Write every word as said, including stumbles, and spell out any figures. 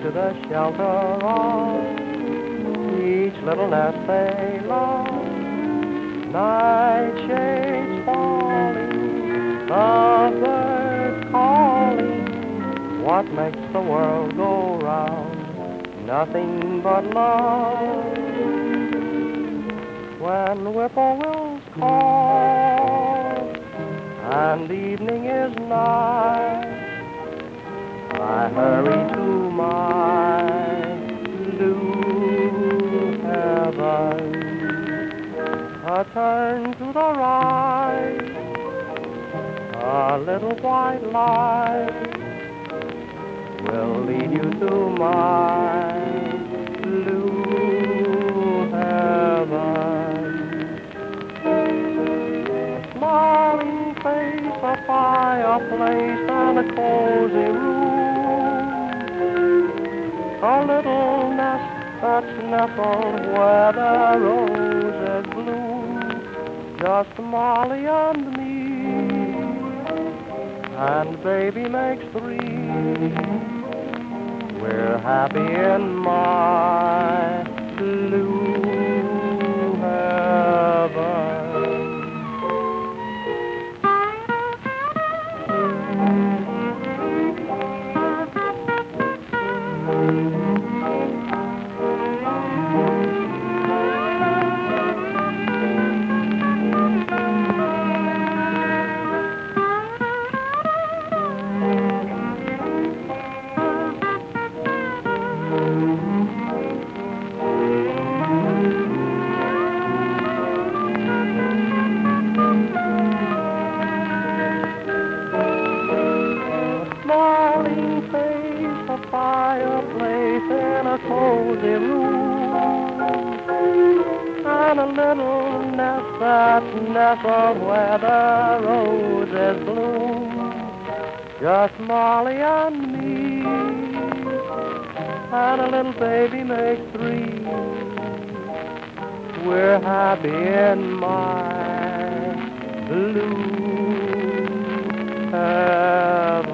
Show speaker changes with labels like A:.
A: to the shelter of each little nest they love. Night shades falling, the birds calling. What makes the world go round? Nothing but love. When whippoorwills call and evening is nigh, I hurry to my blue heaven. A turn to the right, a little white light will lead you to my blue heaven. A smiling face, a fireplace, and a cozy room. A little nest that's nestled where the roses bloom. Just Molly and me, and baby makes three. We're happy in my blue heaven. Smiling face, a fireplace in a cozy room, and a little nest that's nestled where the roses bloom. Just Molly and me, and a little baby makes three. We're happy in my blue heaven.